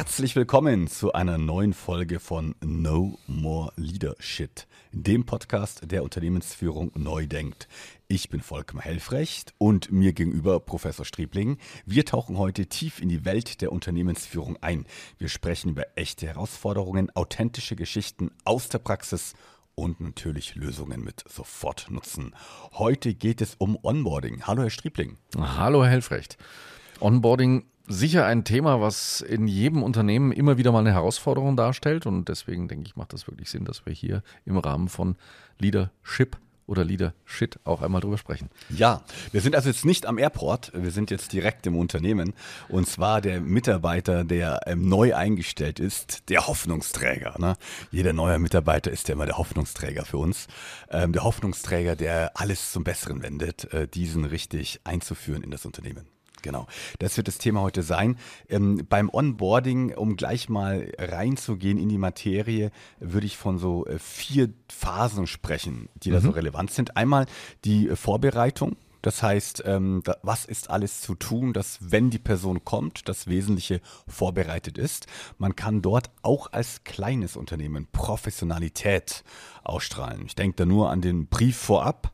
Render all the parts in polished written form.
Herzlich willkommen zu einer neuen Folge von No More Leadership, dem Podcast, der Unternehmensführung neu denkt. Ich bin Volkmar Helfrecht und mir gegenüber Professor Striebling. Wir tauchen heute tief in die Welt der Unternehmensführung ein. Wir sprechen über echte Herausforderungen, authentische Geschichten aus der Praxis und natürlich Lösungen mit Sofortnutzen. Heute geht es um Onboarding. Hallo Herr Striebling. Hallo Herr Helfrecht. Onboarding sicher ein Thema, was in jedem Unternehmen immer wieder mal eine Herausforderung darstellt und deswegen denke ich, macht das wirklich Sinn, dass wir hier im Rahmen von Leadership oder Leadership auch einmal drüber sprechen. Ja, wir sind also jetzt nicht am Airport, wir sind jetzt direkt im Unternehmen und zwar der Mitarbeiter, der neu eingestellt ist, der Hoffnungsträger. Ne? Jeder neue Mitarbeiter ist ja immer der Hoffnungsträger für uns. Der Hoffnungsträger, der alles zum Besseren wendet, diesen richtig einzuführen in das Unternehmen. Genau, das wird das Thema heute sein. Beim Onboarding, um gleich mal reinzugehen in die Materie, würde ich von so 4 Phasen sprechen, die da so relevant sind. Einmal die Vorbereitung. Das heißt, was ist alles zu tun, dass wenn die Person kommt, das Wesentliche vorbereitet ist. Man kann dort auch als kleines Unternehmen Professionalität ausstrahlen. Ich denke da nur an den Brief vorab.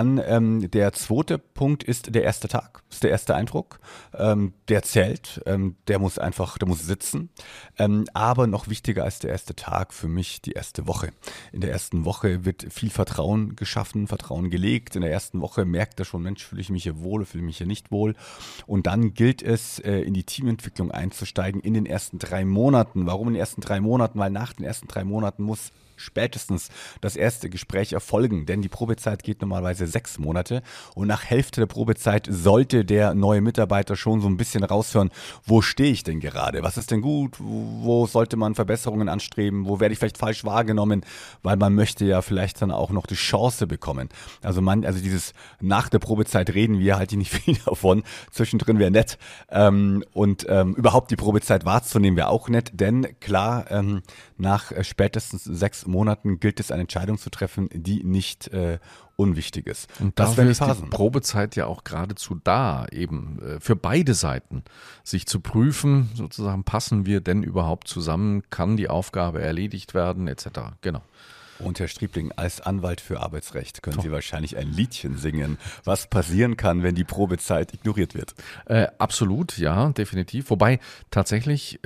Dann der zweite Punkt ist der erste Tag, ist der erste Eindruck. Der zählt, der muss sitzen. Aber noch wichtiger als der erste Tag für mich die erste Woche. In der ersten Woche wird viel Vertrauen geschaffen, Vertrauen gelegt. In der ersten Woche merkt er schon, Mensch, fühle ich mich hier wohl, fühle ich mich hier nicht wohl. Und dann gilt es, in die Teamentwicklung einzusteigen in den ersten 3 Monaten. Warum in den ersten 3 Monaten? Weil nach den ersten 3 Monaten muss spätestens das erste Gespräch erfolgen, denn die Probezeit geht normalerweise 6 Monate und nach Hälfte der Probezeit sollte der neue Mitarbeiter schon so ein bisschen raushören, wo stehe ich denn gerade, was ist denn gut, wo sollte man Verbesserungen anstreben, wo werde ich vielleicht falsch wahrgenommen, weil man möchte ja vielleicht dann auch noch die Chance bekommen. Also dieses nach der Probezeit reden wir halt nicht viel davon, zwischendrin wäre nett überhaupt die Probezeit wahrzunehmen wäre auch nett, denn klar, nach spätestens 6 Monaten gilt es, eine Entscheidung zu treffen, die nicht unwichtig ist. Und dafür ist die Probezeit ja auch geradezu da, eben für beide Seiten, sich zu prüfen, sozusagen, passen wir denn überhaupt zusammen, kann die Aufgabe erledigt werden, etc. Genau. Und Herr Striebling, als Anwalt für Arbeitsrecht können Sie wahrscheinlich ein Liedchen singen, was passieren kann, wenn die Probezeit ignoriert wird. Absolut, ja, definitiv. Wobei tatsächlich,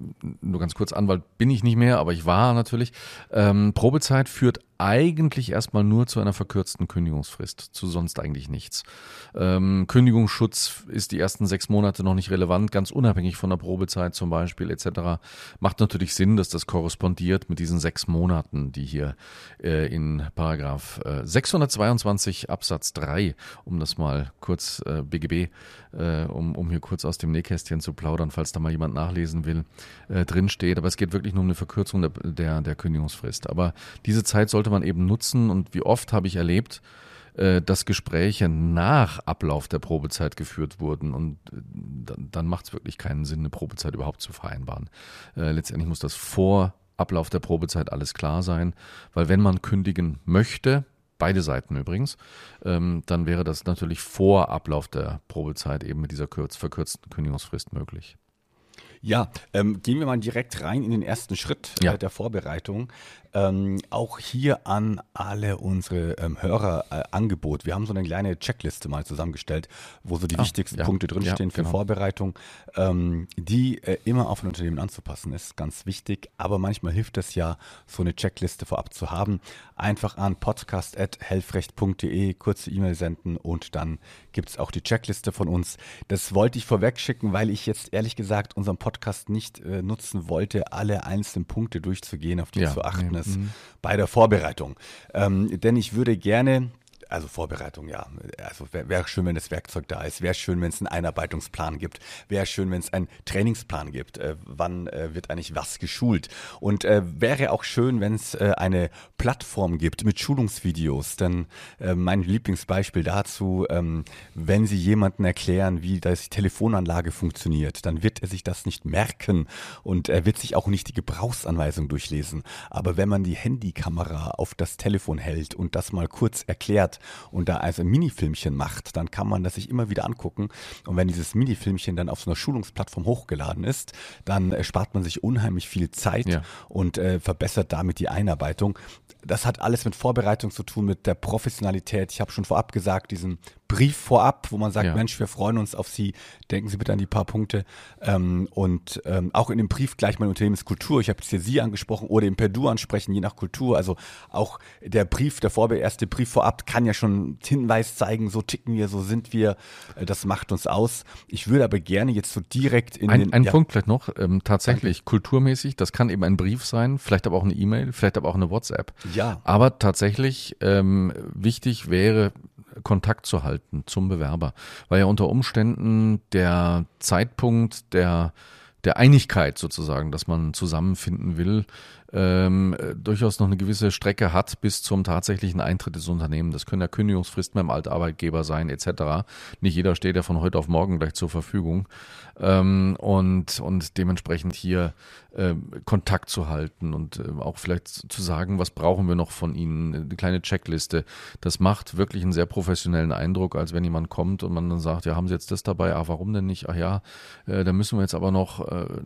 nur ganz kurz, Anwalt bin ich nicht mehr, aber ich war natürlich, Probezeit führt eigentlich erstmal nur zu einer verkürzten Kündigungsfrist, zu sonst eigentlich nichts. Kündigungsschutz ist die ersten 6 Monate noch nicht relevant, ganz unabhängig von der Probezeit zum Beispiel etc. Macht natürlich Sinn, dass das korrespondiert mit diesen 6 Monaten, die hier in Paragraph 622 Absatz 3, um das mal kurz BGB, um hier kurz aus dem Nähkästchen zu plaudern, falls da mal jemand nachlesen will, drin steht. Aber es geht wirklich nur um eine Verkürzung der Kündigungsfrist. Aber diese Zeit sollte man eben nutzen und wie oft habe ich erlebt, dass Gespräche nach Ablauf der Probezeit geführt wurden und dann macht es wirklich keinen Sinn, eine Probezeit überhaupt zu vereinbaren. Letztendlich muss das vor Ablauf der Probezeit alles klar sein, weil wenn man kündigen möchte, beide Seiten übrigens, dann wäre das natürlich vor Ablauf der Probezeit eben mit dieser verkürzten Kündigungsfrist möglich. Ja, gehen wir mal direkt rein in den ersten Schritt der Vorbereitung. Auch hier an alle unsere Hörer Angebot. Wir haben so eine kleine Checkliste mal zusammengestellt, wo so die wichtigsten Punkte drinstehen für Vorbereitung, die immer auf ein Unternehmen anzupassen ist, ganz wichtig. Aber manchmal hilft es ja, so eine Checkliste vorab zu haben. Einfach an podcast@helfrecht.de kurze E-Mail senden und dann gibt es auch die Checkliste von uns. Das wollte ich vorweg schicken, weil ich jetzt ehrlich gesagt unseren Podcast nicht nutzen wollte, alle einzelnen Punkte durchzugehen, auf die zu achten ist bei der Vorbereitung. Denn ich würde gerne, also Vorbereitung, ja, also wäre schön, wenn das Werkzeug da ist, wäre schön, wenn es einen Einarbeitungsplan gibt, wäre schön, wenn es einen Trainingsplan gibt, wann wird eigentlich was geschult und wäre auch schön, wenn es eine Plattform gibt mit Schulungsvideos, denn mein Lieblingsbeispiel dazu, wenn Sie jemandem erklären, wie die Telefonanlage funktioniert, dann wird er sich das nicht merken und er wird sich auch nicht die Gebrauchsanweisung durchlesen, aber wenn man die Handykamera auf das Telefon hält und das mal kurz erklärt, fährt und da also ein Minifilmchen macht, dann kann man das sich immer wieder angucken. Und wenn dieses Minifilmchen dann auf so einer Schulungsplattform hochgeladen ist, dann spart man sich unheimlich viel Zeit und verbessert damit die Einarbeitung. Das hat alles mit Vorbereitung zu tun, mit der Professionalität. Ich habe schon vorab gesagt, diesen Brief vorab, wo man sagt, Mensch, wir freuen uns auf Sie, denken Sie bitte an die paar Punkte. Und auch in dem Brief gleich meine Unternehmenskultur, ich habe jetzt hier Sie angesprochen, oder im Per Du ansprechen, je nach Kultur. Also auch der Brief, der erste Brief vorab kann ja schon Hinweis zeigen, so ticken wir, so sind wir, das macht uns aus. Ich würde aber gerne jetzt so direkt in Ein Punkt vielleicht noch, tatsächlich kulturmäßig, das kann eben ein Brief sein, vielleicht aber auch eine E-Mail, vielleicht aber auch eine WhatsApp. Ja. Aber tatsächlich wichtig wäre, Kontakt zu halten zum Bewerber, weil ja unter Umständen der Zeitpunkt der Einigkeit sozusagen, dass man zusammenfinden will, durchaus noch eine gewisse Strecke hat bis zum tatsächlichen Eintritt des Unternehmens. Das können ja Kündigungsfristen beim Altarbeitgeber sein etc. Nicht jeder steht ja von heute auf morgen gleich zur Verfügung. Und dementsprechend hier Kontakt zu halten und auch vielleicht zu sagen, was brauchen wir noch von Ihnen, eine kleine Checkliste. Das macht wirklich einen sehr professionellen Eindruck, als wenn jemand kommt und man dann sagt, ja, haben Sie jetzt das dabei? Ah, warum denn nicht? Ach ja, da müssen wir jetzt aber noch,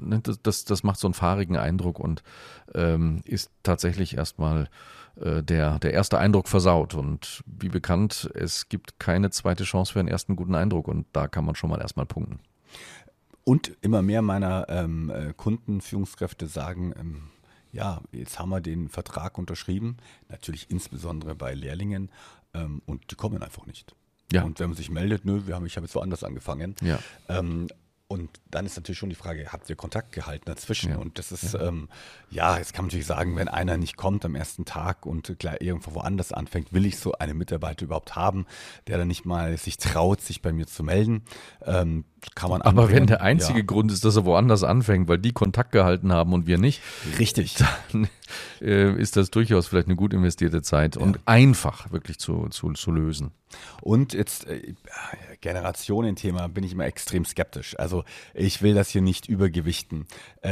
das macht so einen fahrigen Eindruck und ist tatsächlich erstmal der erste Eindruck versaut. Und wie bekannt, es gibt keine zweite Chance für einen ersten guten Eindruck und da kann man schon mal erstmal punkten. Und immer mehr meiner Kunden, Führungskräfte sagen, ja, jetzt haben wir den Vertrag unterschrieben, natürlich insbesondere bei Lehrlingen, und die kommen einfach nicht. Ja. Und wenn man sich meldet, ich habe jetzt woanders angefangen. Ja. Und dann ist natürlich schon die Frage, habt ihr Kontakt gehalten dazwischen? Ja. Und das ist, jetzt kann man natürlich sagen, wenn einer nicht kommt am ersten Tag und gleich irgendwo woanders anfängt, will ich so einen Mitarbeiter überhaupt haben, der dann nicht mal sich traut, sich bei mir zu melden. Kann man aber wenn der einzige Grund ist, dass er woanders anfängt, weil die Kontakt gehalten haben und wir nicht, richtig, dann ist das durchaus vielleicht eine gut investierte Zeit und einfach wirklich zu lösen. Und jetzt Generationenthema bin ich immer extrem skeptisch. Also ich will das hier nicht übergewichten.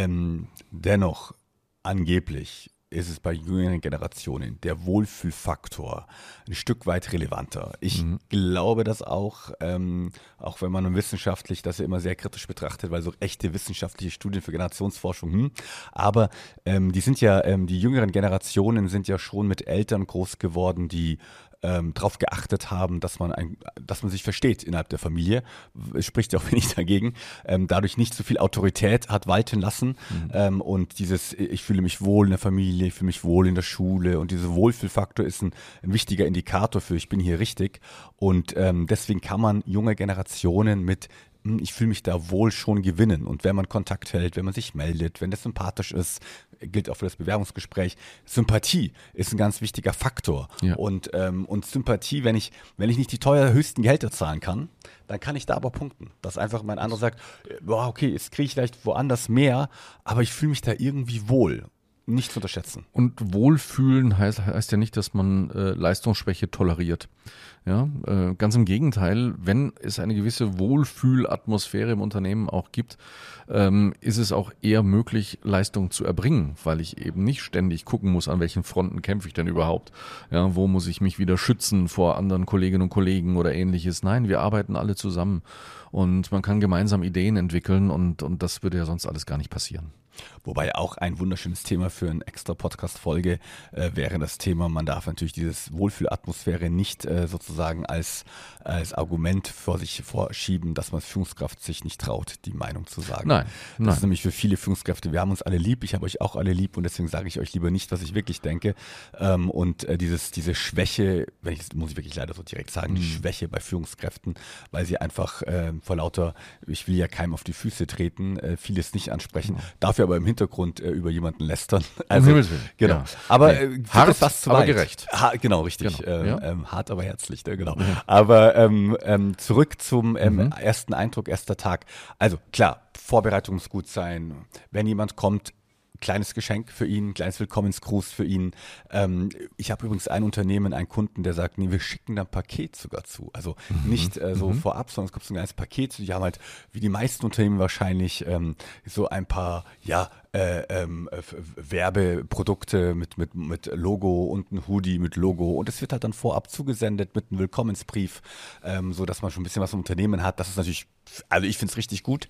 Dennoch, angeblich ist es bei jüngeren Generationen der Wohlfühlfaktor ein Stück weit relevanter. Ich glaube das auch wenn man wissenschaftlich das ja immer sehr kritisch betrachtet, weil so echte wissenschaftliche Studien für Generationsforschung, aber die jüngeren Generationen sind ja schon mit Eltern groß geworden, die darauf geachtet haben, dass man sich versteht innerhalb der Familie. Es spricht ja auch wenig dagegen. Dadurch nicht so viel Autorität hat walten lassen. Und ich fühle mich wohl in der Familie, ich fühle mich wohl in der Schule. Und dieser Wohlfühlfaktor ist ein wichtiger Indikator für, ich bin hier richtig. Und deswegen kann man junge Generationen mit ich fühle mich da wohl schon gewinnen. Und wenn man Kontakt hält, wenn man sich meldet, wenn das sympathisch ist, gilt auch für das Bewerbungsgespräch. Sympathie ist ein ganz wichtiger Faktor. Ja. Und Sympathie, wenn ich nicht die höchsten Gehälter zahlen kann, dann kann ich da aber punkten. Dass einfach mein anderer sagt, okay, jetzt kriege ich vielleicht woanders mehr, aber ich fühle mich da irgendwie wohl. Nicht zu unterschätzen. Und Wohlfühlen heißt ja nicht, dass man Leistungsschwäche toleriert. Ja, ganz im Gegenteil, wenn es eine gewisse Wohlfühlatmosphäre im Unternehmen auch gibt, ist es auch eher möglich, Leistung zu erbringen, weil ich eben nicht ständig gucken muss, an welchen Fronten kämpfe ich denn überhaupt. Ja, wo muss ich mich wieder schützen vor anderen Kolleginnen und Kollegen oder ähnliches. Nein, wir arbeiten alle zusammen und man kann gemeinsam Ideen entwickeln und das würde ja sonst alles gar nicht passieren. Wobei auch ein wunderschönes Thema für eine extra Podcast-Folge wäre das Thema, man darf natürlich dieses Wohlfühlatmosphäre nicht sozusagen als Argument vor sich vorschieben, dass man als Führungskraft sich nicht traut, die Meinung zu sagen. Nein. Das ist nämlich für viele Führungskräfte, wir haben uns alle lieb, ich habe euch auch alle lieb und deswegen sage ich euch lieber nicht, was ich wirklich denke. Und diese Schwäche, muss ich wirklich leider so direkt sagen, die Schwäche bei Führungskräften, weil sie einfach vor lauter, ich will ja keinem auf die Füße treten, vieles nicht ansprechen, dafür aber im Hintergrund über jemanden lästern. Also, Himmels Willen. Genau. Ja. Aber hart, ist was zu aber weit. gerecht. Genau, richtig. Genau. Hart, aber herzlich. Genau. Aber zurück zum ersten Eindruck, erster Tag. Also klar, Vorbereitung muss gut sein. Wenn jemand kommt, kleines Geschenk für ihn, kleines Willkommensgruß für ihn. Ich habe übrigens ein Unternehmen, einen Kunden, der sagt, nee, wir schicken da ein Paket sogar zu. Also nicht so vorab, sondern es kommt so ein kleines Paket. Die haben halt, wie die meisten Unternehmen wahrscheinlich, so ein paar, Werbeprodukte mit Logo und ein Hoodie mit Logo und es wird halt dann vorab zugesendet mit einem Willkommensbrief, so dass man schon ein bisschen was im Unternehmen hat. Das ist natürlich, also ich finde es richtig gut,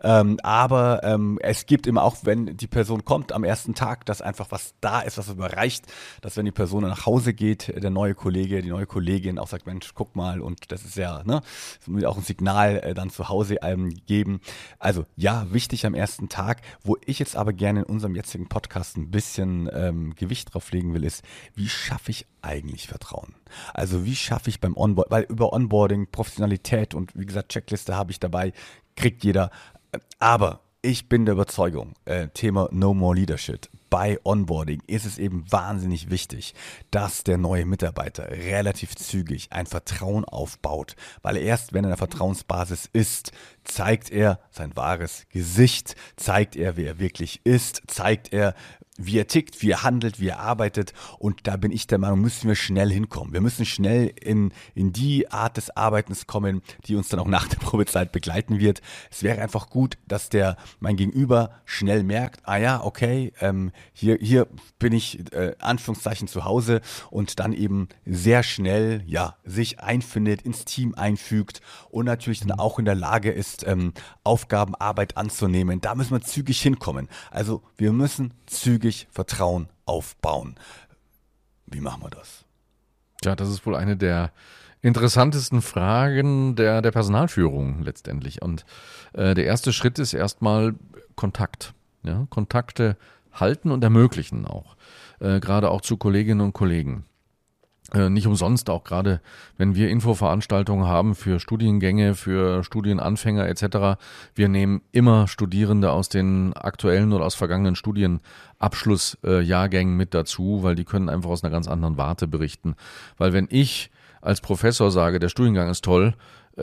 aber es gibt immer auch, wenn die Person kommt am ersten Tag, dass einfach was da ist, was überreicht, dass wenn die Person dann nach Hause geht, der neue Kollege, die neue Kollegin auch sagt, Mensch, guck mal, und das ist ja, ne, das will auch ein Signal dann zu Hause geben. Also ja, wichtig am ersten Tag. Wo ich jetzt aber gerne in unserem jetzigen Podcast ein bisschen Gewicht drauf legen will, ist, wie schaffe ich eigentlich Vertrauen? Also wie schaffe ich beim Onboarding, weil über Onboarding, Professionalität und wie gesagt, Checkliste habe ich dabei, kriegt jeder. Aber ich bin der Überzeugung, Thema No More Leadership. Bei Onboarding ist es eben wahnsinnig wichtig, dass der neue Mitarbeiter relativ zügig ein Vertrauen aufbaut, weil erst wenn er eine Vertrauensbasis ist, zeigt er sein wahres Gesicht, zeigt er, wer er wirklich ist, zeigt er, wie er tickt, wie er handelt, wie er arbeitet und da bin ich der Meinung, müssen wir schnell hinkommen. Wir müssen schnell in die Art des Arbeitens kommen, die uns dann auch nach der Probezeit begleiten wird. Es wäre einfach gut, dass mein Gegenüber schnell merkt, ah ja, okay, hier bin ich Anführungszeichen zu Hause und dann eben sehr schnell sich einfindet, ins Team einfügt und natürlich dann auch in der Lage ist, Aufgabenarbeit anzunehmen. Da müssen wir zügig hinkommen. Also wir müssen zügig Vertrauen aufbauen. Wie machen wir das? Ja, das ist wohl eine der interessantesten Fragen der Personalführung letztendlich. Und der erste Schritt ist erstmal Kontakt. Ja? Kontakte halten und ermöglichen auch. Gerade auch zu Kolleginnen und Kollegen. Nicht umsonst auch gerade, wenn wir Infoveranstaltungen haben für Studiengänge, für Studienanfänger etc. Wir nehmen immer Studierende aus den aktuellen oder aus vergangenen Studienabschlussjahrgängen mit dazu, weil die können einfach aus einer ganz anderen Warte berichten. Weil wenn ich als Professor sage, der Studiengang ist toll,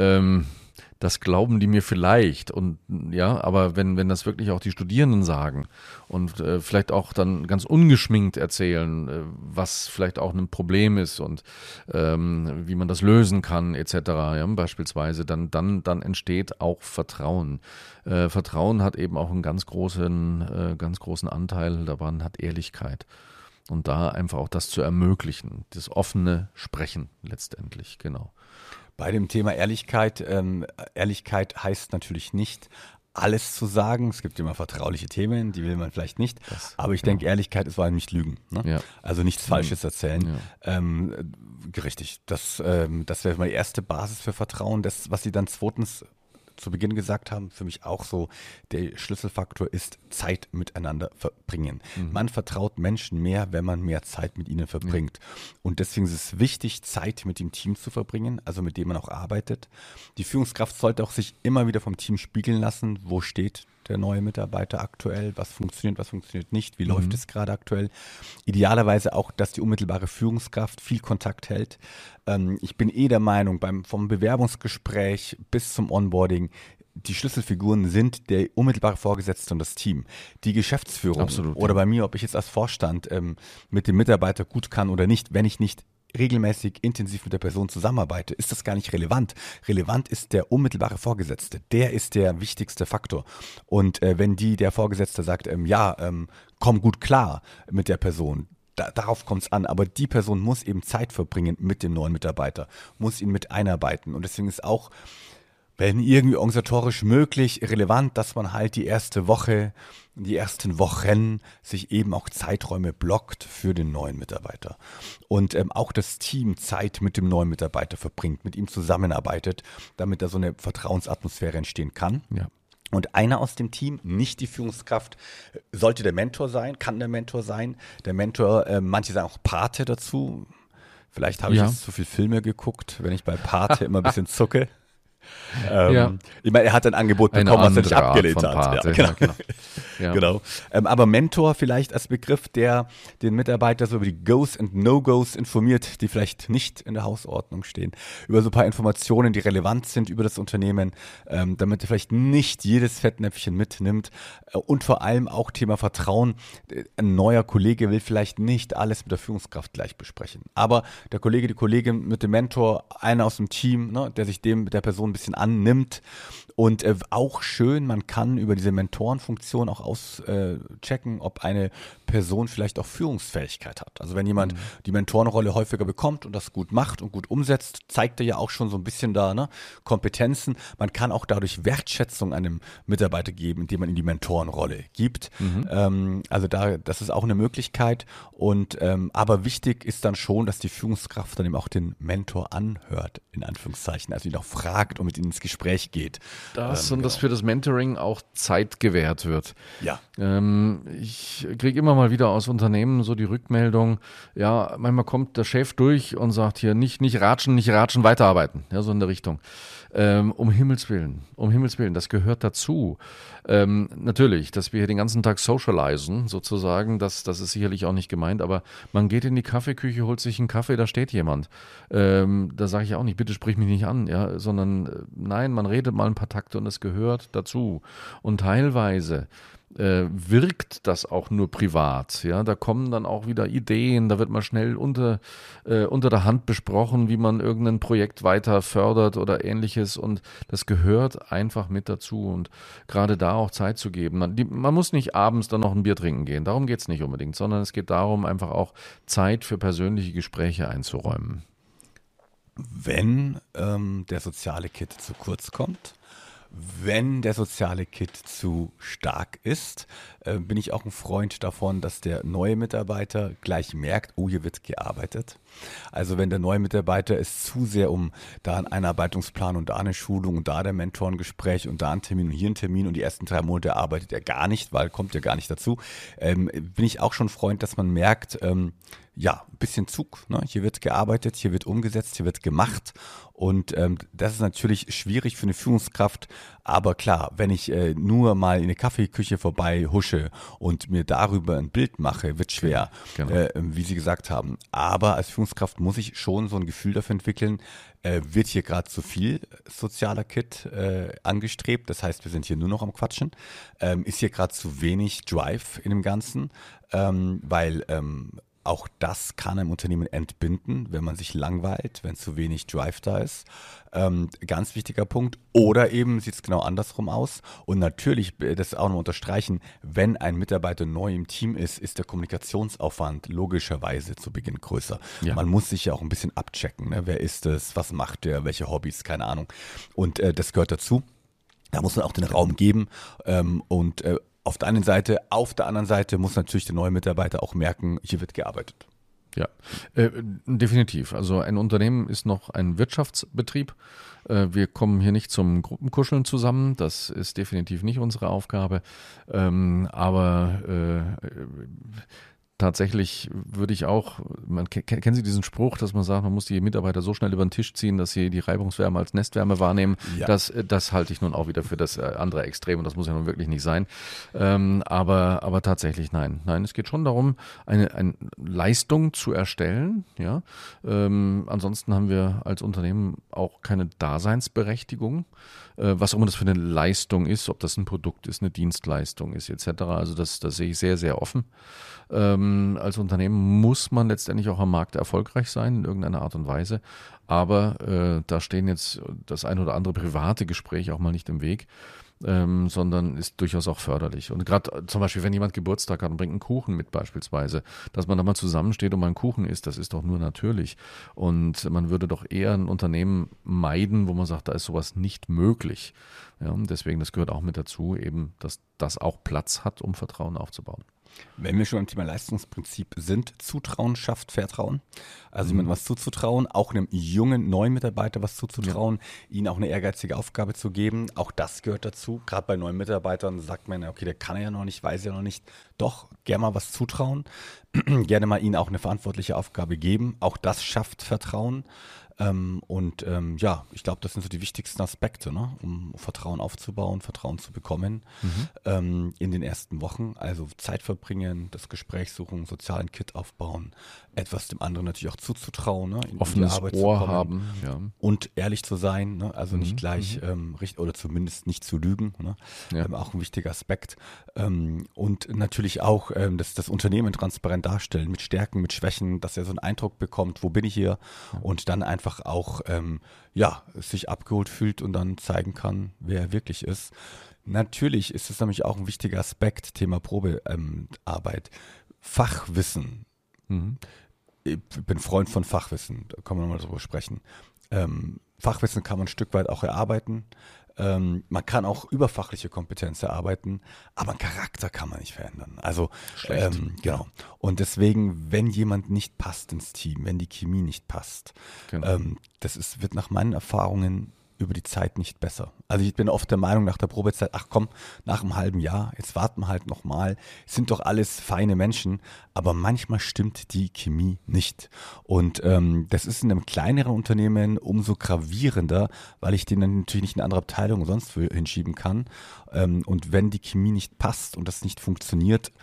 das glauben die mir vielleicht und ja, aber wenn das wirklich auch die Studierenden sagen und vielleicht auch dann ganz ungeschminkt erzählen, was vielleicht auch ein Problem ist und wie man das lösen kann etc. Ja, beispielsweise, dann entsteht auch Vertrauen. Vertrauen hat eben auch einen ganz großen Anteil daran, hat Ehrlichkeit. Und da einfach auch das zu ermöglichen, das offene Sprechen letztendlich, genau. Bei dem Thema Ehrlichkeit, Ehrlichkeit heißt natürlich nicht, alles zu sagen. Es gibt immer vertrauliche Themen, die will man vielleicht nicht. Aber ich denke, Ehrlichkeit ist vor allem nicht lügen. Ne? Ja. Also nichts Falsches erzählen. Ja. Richtig. Das wäre meine erste Basis für Vertrauen. Das, was Sie dann zweitens zu Beginn gesagt haben, für mich auch so, der Schlüsselfaktor ist Zeit miteinander verbringen. Man vertraut Menschen mehr, wenn man mehr Zeit mit ihnen verbringt. Und deswegen ist es wichtig, Zeit mit dem Team zu verbringen, also mit dem man auch arbeitet. Die Führungskraft sollte auch sich immer wieder vom Team spiegeln lassen, wo steht der neue Mitarbeiter aktuell, was funktioniert nicht, wie läuft es gerade aktuell. Idealerweise auch, dass die unmittelbare Führungskraft viel Kontakt hält. Ich bin der Meinung, vom Bewerbungsgespräch bis zum Onboarding, die Schlüsselfiguren sind der unmittelbare Vorgesetzte und das Team. Die Geschäftsführung oder bei mir, ob ich jetzt als Vorstand mit dem Mitarbeiter gut kann oder nicht, wenn ich nicht regelmäßig intensiv mit der Person zusammenarbeite, ist das gar nicht relevant. Relevant ist der unmittelbare Vorgesetzte. Der ist der wichtigste Faktor. Und wenn der Vorgesetzte sagt, komm gut klar mit der Person, darauf kommt es an. Aber die Person muss eben Zeit verbringen mit dem neuen Mitarbeiter, muss ihn mit einarbeiten. Und deswegen ist auch, wenn irgendwie organisatorisch möglich, relevant, dass man halt die ersten Wochen sich eben auch Zeiträume blockt für den neuen Mitarbeiter. Und auch das Team Zeit mit dem neuen Mitarbeiter verbringt, mit ihm zusammenarbeitet, damit da so eine Vertrauensatmosphäre entstehen kann. Ja. Und einer aus dem Team, nicht die Führungskraft, sollte der Mentor sein, kann der Mentor sein. Der Mentor, manche sagen auch Pate dazu. Vielleicht habe ich jetzt zu viel Filme geguckt, wenn ich bei Pate immer ein bisschen zucke. Ich meine, er hat ein Angebot bekommen, was er nicht abgelehnt hat. Ja, genau. Genau. Aber Mentor vielleicht als Begriff, der den Mitarbeiter so über die Goes und No-Goes informiert, die vielleicht nicht in der Hausordnung stehen, über so ein paar Informationen, die relevant sind über das Unternehmen, damit er vielleicht nicht jedes Fettnäpfchen mitnimmt und vor allem auch Thema Vertrauen. Ein neuer Kollege will vielleicht nicht alles mit der Führungskraft gleich besprechen, aber der Kollege, die Kollegin mit dem Mentor, einer aus dem Team, ne, der sich mit der Person ein bisschen annimmt. Und auch schön, man kann über diese Mentorenfunktion auch auschecken, ob eine Person vielleicht auch Führungsfähigkeit hat. Also wenn jemand die Mentorenrolle häufiger bekommt und das gut macht und gut umsetzt, zeigt er ja auch schon so ein bisschen da, ne, Kompetenzen. Man kann auch dadurch Wertschätzung einem Mitarbeiter geben, indem man ihm die Mentorenrolle gibt. Also das ist auch eine Möglichkeit. Und aber wichtig ist dann schon, dass die Führungskraft dann eben auch den Mentor anhört, in Anführungszeichen, also ihn auch fragt und mit ihm ins Gespräch geht. Und dass für das Mentoring auch Zeit gewährt wird. Ja. Ich kriege immer mal wieder aus Unternehmen so die Rückmeldung, ja, manchmal kommt der Chef durch und sagt hier, nicht ratschen, weiterarbeiten, ja, so in der Richtung. Um Himmels Willen, das gehört dazu. Natürlich, dass wir hier den ganzen Tag socialisen, sozusagen, das ist sicherlich auch nicht gemeint, aber man geht in die Kaffeeküche, holt sich einen Kaffee, da steht jemand. Da sage ich auch nicht, bitte sprich mich nicht an, ja, sondern nein, man redet mal ein paar Takte und es gehört dazu. Und teilweise wirkt das auch nur privat. Ja, da kommen dann auch wieder Ideen, da wird mal schnell unter der Hand besprochen, wie man irgendein Projekt weiter fördert oder ähnliches und das gehört einfach mit dazu und gerade da auch Zeit zu geben. Man muss nicht abends dann noch ein Bier trinken gehen, darum geht es nicht unbedingt, sondern es geht darum, einfach auch Zeit für persönliche Gespräche einzuräumen. Wenn der soziale Kit zu kurz kommt, wenn der soziale Kit zu stark ist, bin ich auch ein Freund davon, dass der neue Mitarbeiter gleich merkt, oh, hier wird gearbeitet. Also wenn der neue Mitarbeiter es zu sehr um da einen Einarbeitungsplan und da eine Schulung und da der Mentorengespräch und da ein Termin und hier ein Termin und die ersten 3 Monate arbeitet er gar nicht, weil kommt ja gar nicht dazu, bin ich auch schon ein Freund, dass man merkt, ja, ein bisschen Zug, ne? Hier wird gearbeitet, hier wird umgesetzt, hier wird gemacht und das ist natürlich schwierig für eine Führungskraft, aber klar, wenn ich nur mal in eine Kaffeeküche vorbei husche und mir darüber ein Bild mache, wird schwer, Genau. wie Sie gesagt haben. Aber als Führungskraft muss ich schon so ein Gefühl dafür entwickeln, wird hier gerade zu viel sozialer Kit angestrebt, das heißt, wir sind hier nur noch am Quatschen, ist hier gerade zu wenig Drive in dem Ganzen, weil auch das kann einem Unternehmen entbinden, wenn man sich langweilt, wenn zu wenig Drive da ist. Ganz wichtiger Punkt. Oder eben sieht es genau andersrum aus. Und natürlich, das auch noch unterstreichen, wenn ein Mitarbeiter neu im Team ist, ist der Kommunikationsaufwand logischerweise zu Beginn größer. Ja. Man muss sich ja auch ein bisschen abchecken. Ne? Wer ist es? Was macht der? Welche Hobbys? Keine Ahnung. Und das gehört dazu. Da muss man auch den Raum geben auf der einen Seite. Auf der anderen Seite muss natürlich der neue Mitarbeiter auch merken, hier wird gearbeitet. Ja, definitiv. Also ein Unternehmen ist noch ein Wirtschaftsbetrieb. Wir kommen hier nicht zum Gruppenkuscheln zusammen. Das ist definitiv nicht unsere Aufgabe. Aber tatsächlich würde ich auch, kennen Sie diesen Spruch, dass man sagt, man muss die Mitarbeiter so schnell über den Tisch ziehen, dass sie die Reibungswärme als Nestwärme wahrnehmen. Ja. Das halte ich nun auch wieder für das andere Extrem und das muss ja nun wirklich nicht sein. Aber tatsächlich nein. Nein, es geht schon darum, eine Leistung zu erstellen. Ja? Ansonsten haben wir als Unternehmen auch keine Daseinsberechtigung. Was auch immer das für eine Leistung ist, ob das ein Produkt ist, eine Dienstleistung ist etc. Also das sehe ich sehr, sehr offen. Als Unternehmen muss man letztendlich auch am Markt erfolgreich sein in irgendeiner Art und Weise, aber da stehen jetzt das ein oder andere private Gespräch auch mal nicht im Weg, sondern ist durchaus auch förderlich. Und gerade zum Beispiel, wenn jemand Geburtstag hat und bringt einen Kuchen mit beispielsweise, dass man da mal zusammensteht und mal einen Kuchen isst, das ist doch nur natürlich. Und man würde doch eher ein Unternehmen meiden, wo man sagt, da ist sowas nicht möglich. Ja, und deswegen, das gehört auch mit dazu, eben, dass das auch Platz hat, um Vertrauen aufzubauen. Wenn wir schon beim Thema Leistungsprinzip sind, Zutrauen schafft Vertrauen. Also jemandem was zuzutrauen, auch einem jungen, neuen Mitarbeiter was zuzutrauen, ihnen auch eine ehrgeizige Aufgabe zu geben. Auch das gehört dazu. Gerade bei neuen Mitarbeitern sagt man, okay, der kann ja noch nicht, weiß ja noch nicht. Doch, gerne mal was zutrauen. Gerne mal ihnen auch eine verantwortliche Aufgabe geben. Auch das schafft Vertrauen. Ja, ich glaube, das sind so die wichtigsten Aspekte, ne? Um Vertrauen aufzubauen, Vertrauen zu bekommen in den ersten Wochen. Also Zeit verbringen, das Gespräch suchen, sozialen Kit aufbauen, etwas dem anderen natürlich auch zuzutrauen, ne? In Offenes die Arbeit Ohr zu kommen haben. Ja. und ehrlich zu sein, ne? Also nicht gleich oder zumindest nicht zu lügen, ne? Ja. Auch ein wichtiger Aspekt. Und natürlich auch das Unternehmen transparent darstellen, mit Stärken, mit Schwächen, dass er so einen Eindruck bekommt, wo bin ich hier und dann einfach einfach auch sich abgeholt fühlt und dann zeigen kann, wer er wirklich ist. Natürlich ist es nämlich auch ein wichtiger Aspekt, Thema Probearbeit. Fachwissen. Ich bin Freund von Fachwissen, da können wir nochmal drüber sprechen. Fachwissen kann man ein Stück weit auch erarbeiten. Man kann auch überfachliche Kompetenz erarbeiten, aber einen Charakter kann man nicht verändern. Also, genau. Und deswegen, wenn jemand nicht passt ins Team, wenn die Chemie nicht passt, Genau. wird nach meinen Erfahrungen über die Zeit nicht besser. Also ich bin oft der Meinung nach der Probezeit, ach komm, nach einem halben Jahr, jetzt warten wir halt nochmal, sind doch alles feine Menschen, aber manchmal stimmt die Chemie nicht. Und das ist in einem kleineren Unternehmen umso gravierender, weil ich den dann natürlich nicht in eine andere Abteilung oder sonst wo hinschieben kann. Und wenn die Chemie nicht passt und das nicht funktioniert,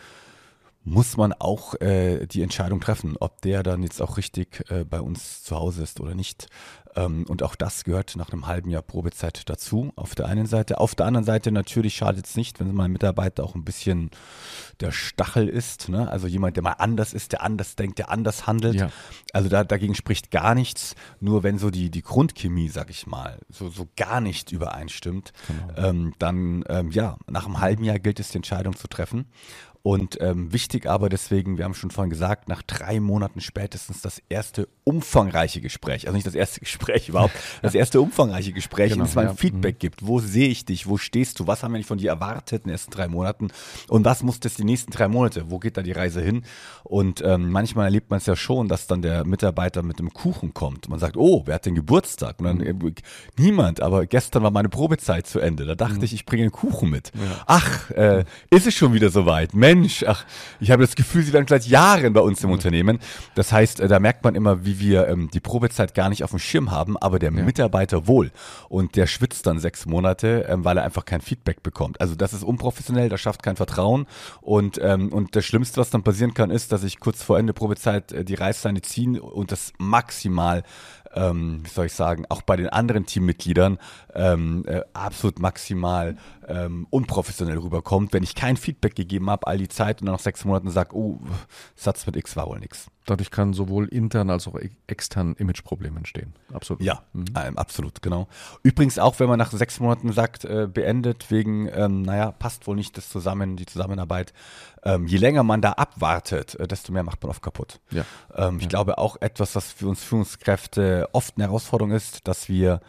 muss man auch die Entscheidung treffen, ob der dann jetzt auch richtig bei uns zu Hause ist oder nicht. Und auch das gehört nach einem halben Jahr Probezeit dazu, auf der einen Seite. Auf der anderen Seite natürlich schadet es nicht, wenn mein Mitarbeiter auch ein bisschen der Stachel ist. Ne? Also jemand, der mal anders ist, der anders denkt, der anders handelt. Ja. Also dagegen spricht gar nichts. Nur wenn so die Grundchemie, sag ich mal, so gar nicht übereinstimmt, dann nach einem halben Jahr gilt es, die Entscheidung zu treffen. Und wichtig aber deswegen, wir haben schon vorhin gesagt, nach 3 Monaten spätestens das erste umfangreiche Gespräch, also nicht das erste Gespräch überhaupt, das erste umfangreiche Gespräch, in dem es mal ein Feedback gibt. Wo sehe ich dich? Wo stehst du? Was haben wir nicht von dir erwartet in den ersten 3 Monaten? Und was muss das die nächsten 3 Monate? Wo geht da die Reise hin? Und manchmal erlebt man es ja schon, dass dann der Mitarbeiter mit einem Kuchen kommt. Man sagt, oh, wer hat den Geburtstag? Und dann niemand, aber gestern war meine Probezeit zu Ende. Da dachte ich bringe einen Kuchen mit. Ja. Ach, ist es schon wieder soweit? Mensch, ich habe das Gefühl, sie werden seit Jahren bei uns im Unternehmen. Das heißt, da merkt man immer, wie wir die Probezeit gar nicht auf dem Schirm haben, aber der Mitarbeiter wohl. Und der schwitzt dann 6 Monate, weil er einfach kein Feedback bekommt. Also das ist unprofessionell, das schafft kein Vertrauen. Und das Schlimmste, was dann passieren kann, ist, dass ich kurz vor Ende Probezeit die Reißleine ziehen und das maximal auch bei den anderen Teammitgliedern absolut maximal unprofessionell rüberkommt, wenn ich kein Feedback gegeben habe, all die Zeit und dann nach 6 Monaten sage, oh, Satz mit X war wohl nix. Dadurch kann sowohl intern als auch extern Imageprobleme entstehen. Absolut. Ja, absolut, genau. Übrigens auch, wenn man nach 6 Monaten sagt, beendet wegen, passt wohl nicht die Zusammenarbeit. Je länger man da abwartet, desto mehr macht man oft kaputt. Ja. Ich glaube auch etwas, was für uns Führungskräfte oft eine Herausforderung ist, dass wir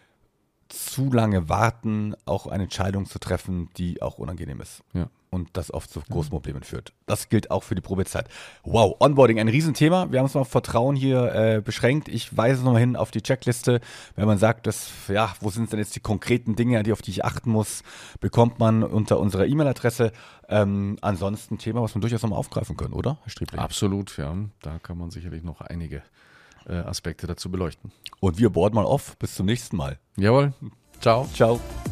zu lange warten, auch eine Entscheidung zu treffen, die auch unangenehm ist. Ja. Und das oft zu großen Problemen führt. Das gilt auch für die Probezeit. Wow, Onboarding, ein Riesenthema. Wir haben uns mal auf Vertrauen hier beschränkt. Ich weise nochmal hin auf die Checkliste. Wenn man sagt, wo sind denn jetzt die konkreten Dinge, auf die ich achten muss, bekommt man unter unserer E-Mail-Adresse. Ansonsten ein Thema, was man durchaus nochmal aufgreifen können, oder, Herr Striebling? Absolut, ja. Da kann man sicherlich noch einige Aspekte dazu beleuchten. Und wir boarden mal auf. Bis zum nächsten Mal. Jawohl. Ciao. Ciao.